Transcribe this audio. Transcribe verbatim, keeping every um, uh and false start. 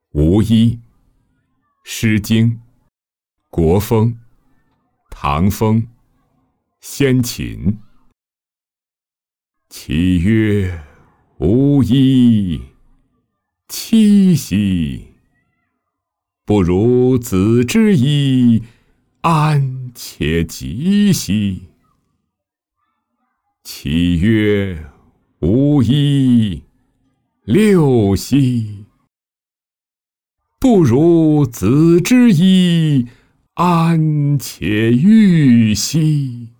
无衣。诗经、国风、唐风、先秦。其曰无衣，戚兮！不如子之衣，安且吉兮！其曰无衣，六兮！不如子之衣，安且欲兮！